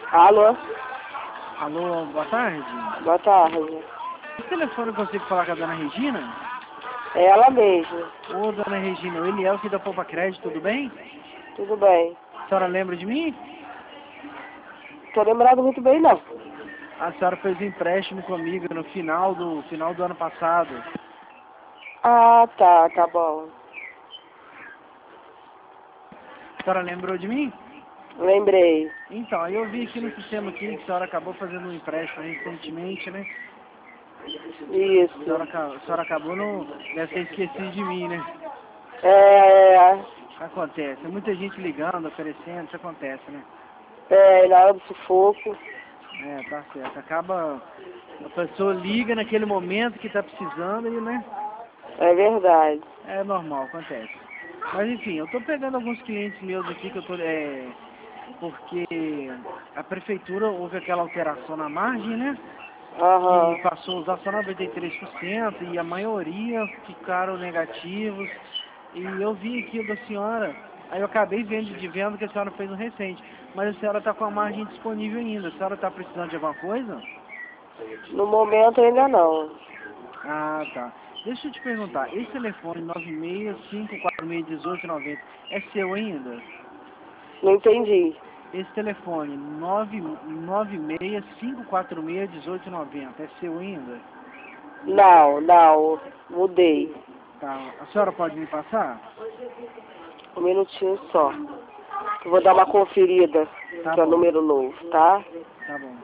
Alô? Alô, boa tarde. Boa tarde. Que telefone eu consigo falar com a dona Regina? É ela mesma. Ô, dona Regina, o Eliel aqui da Poupa Crédito, tudo bem? Tudo bem. A senhora lembra de mim? Tô lembrado muito bem, não. A senhora fez um empréstimo comigo no final do ano passado. Ah, tá bom. A senhora lembrou de mim? Lembrei. Então, aí eu vi aqui no sistema aqui que a senhora acabou fazendo um empréstimo recentemente, né? Isso. A senhora acabou não deve ter esquecido de mim, né? Acontece, muita gente ligando, oferecendo, isso acontece, né? Na hora do sufoco. É, tá certo. Acaba, a pessoa liga naquele momento que tá precisando e, né? É verdade. É normal, acontece. Mas enfim, eu tô pegando alguns clientes meus aqui que eu tô, porque a prefeitura houve aquela alteração na margem, né? Aham. Que passou a usar só 93% e a maioria ficaram negativos. E eu vi aqui o da senhora, aí eu acabei vendo que a senhora fez um recente, mas a senhora está com a margem disponível ainda. A senhora está precisando de alguma coisa? No momento ainda não. Ah, tá. Deixa eu te perguntar, esse telefone 965461890 é seu ainda? Não entendi. Esse telefone 965461890 é seu ainda? Não. Mudei. Tá. A senhora pode me passar? Um minutinho só. Eu vou dar uma conferida, Tá que é o bom, número novo, tá? tá bom.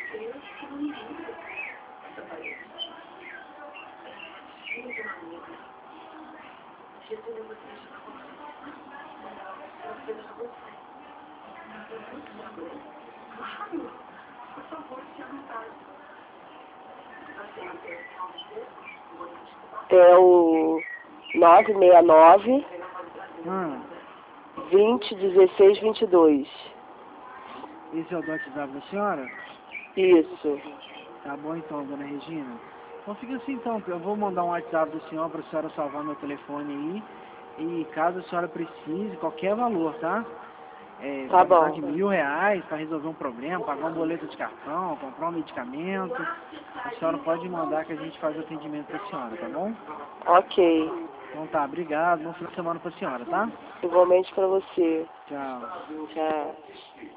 É o 969 Ah, 20 16 22. esse é o do WhatsApp da senhora? Isso. Tá bom então, dona Regina. Então fica assim então, eu vou mandar um WhatsApp do senhor para a senhora salvar meu telefone aí. E caso a senhora precise, qualquer valor, tá? Tá Precisar bom. de R$ 1.000 para resolver um problema, pagar um boleto de cartão, comprar um medicamento, a senhora pode mandar que a gente faz o atendimento para a senhora, tá bom? Ok. Então tá, obrigado, bom final de semana para a senhora, tá? Igualmente pra você. Tchau. Tchau.